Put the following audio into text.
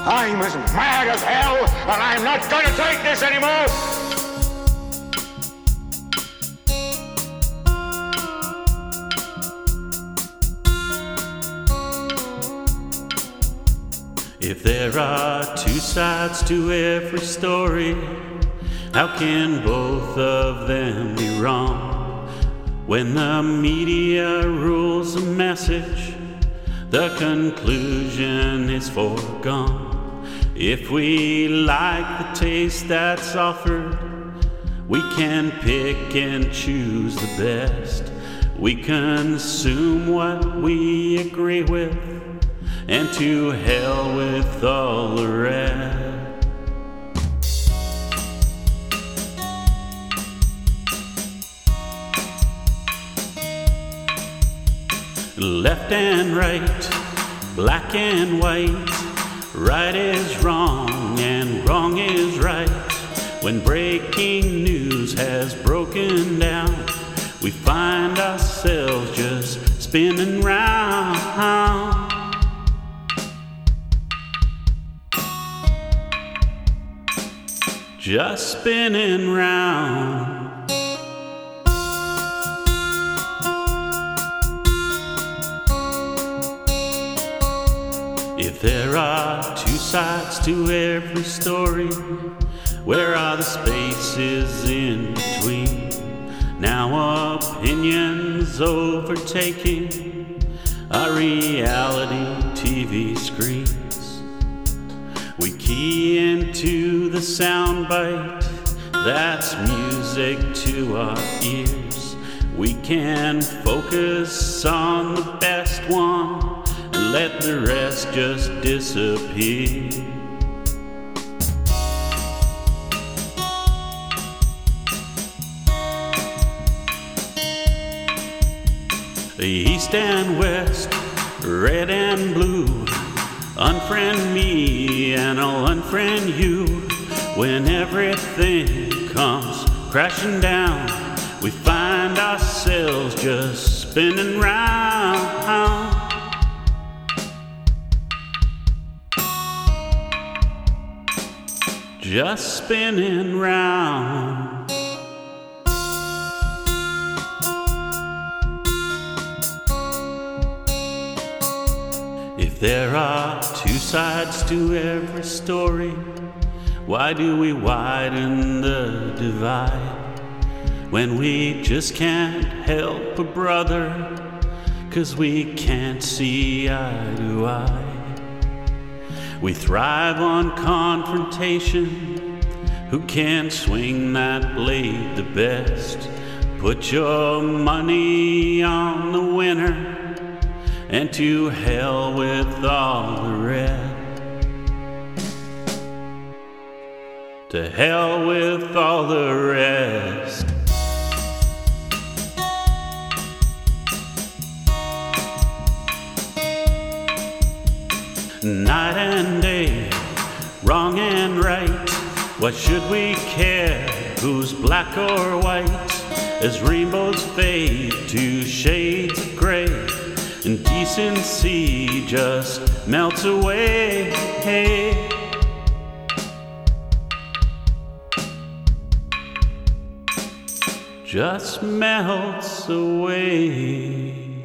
I'm as mad as hell, and I'm not going to take this anymore! If there are two sides to every story, how can both of them be wrong? When the media rules a message, the conclusion is foregone. If we like the taste that's offered, we can pick and choose the best. We consume what we agree with, and to hell with all the rest. Left and right, black and white, right is wrong and wrong is right. When breaking news has broken down, we find ourselves just spinning round. Just spinning round. If there are two sides to every story, where are the spaces in between? Now opinions overtaking our reality TV screens. We key into the soundbite, that's music to our ears. We can focus on the best one and let the rest just disappear. East and west, red and blue, unfriend me and I'll unfriend you. When everything comes crashing down, we find ourselves just spinning round. Just spinning round. If there are two sides to every story, why do we widen the divide when we just can't help a brother, 'cause we can't see eye to eye? We thrive on confrontation. Who can swing that blade the best? Put your money on the winner, and to hell with all the rest. To hell with all the rest. Night and day, wrong and right, what should we care who's black or white? As rainbows fade to shades of gray, and decency just melts away. Just melts away.